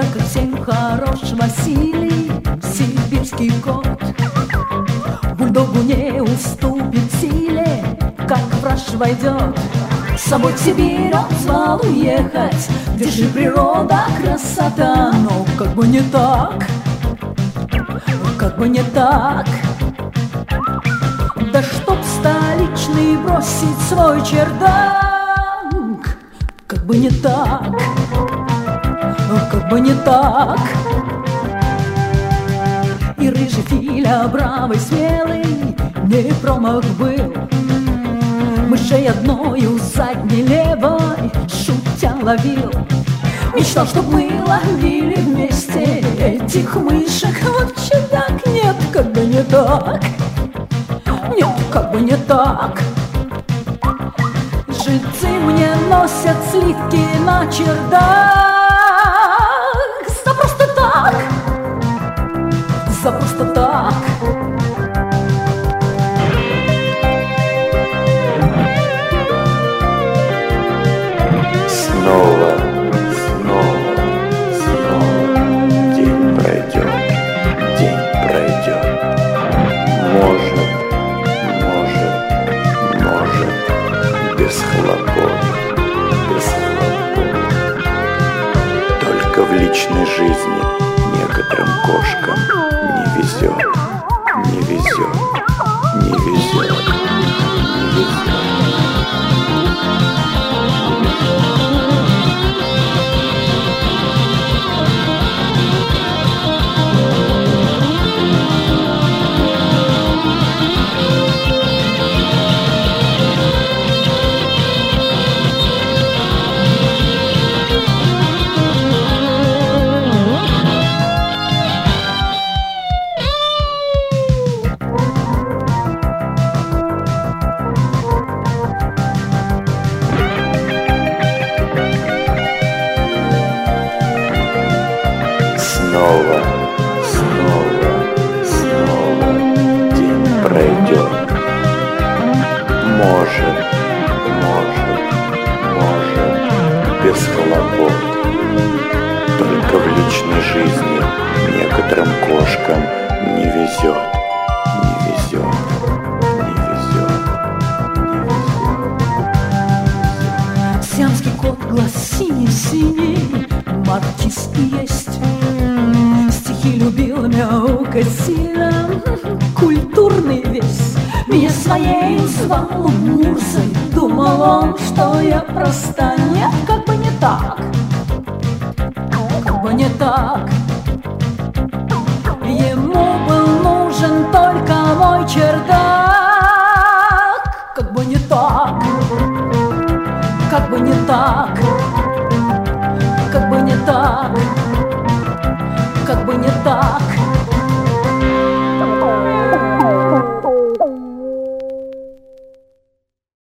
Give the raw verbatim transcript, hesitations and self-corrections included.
Да как всем хорош Василий, сибирский кот. Бульдогу не уступит силе, как враж войдет. С собой в Сибирь он звал уехать, где же природа, красота. Но как бы не так, как бы не так. Да чтоб столичный бросить свой чердак, как бы не так, как бы не так. И рыжий Филя, бравый, смелый, не промах был. Мышей одною задней левой шутя ловил. Мечтал, чтоб мы ловили вместе этих мышек. Вообще так нет, как бы не так. Нет, как бы не так. Жильцы мне носят сливки на чердак. За просто так, за просто так. Снова, снова, снова день пройдет, день пройдет. Может, может, может, без хлопот, без хлопот. Только в личной жизни некоторым кошкам не везет, не везет, не везет, не везет. Снова, снова, снова день пройдет. Может, может, может, без хлопот. Только в личной жизни некоторым кошкам не везет, не везет, не везет, не везет. Сиамский кот, глаз синий-синий, артист есть. Стихи любил мяукать сильно, культурный весь. Меня своей звал Мурзой, думал он, что я проста. Нет, как бы не так, как бы не так. Ему был нужен только мой чердак. Как бы не так, как бы не так, как бы не так, как бы не так.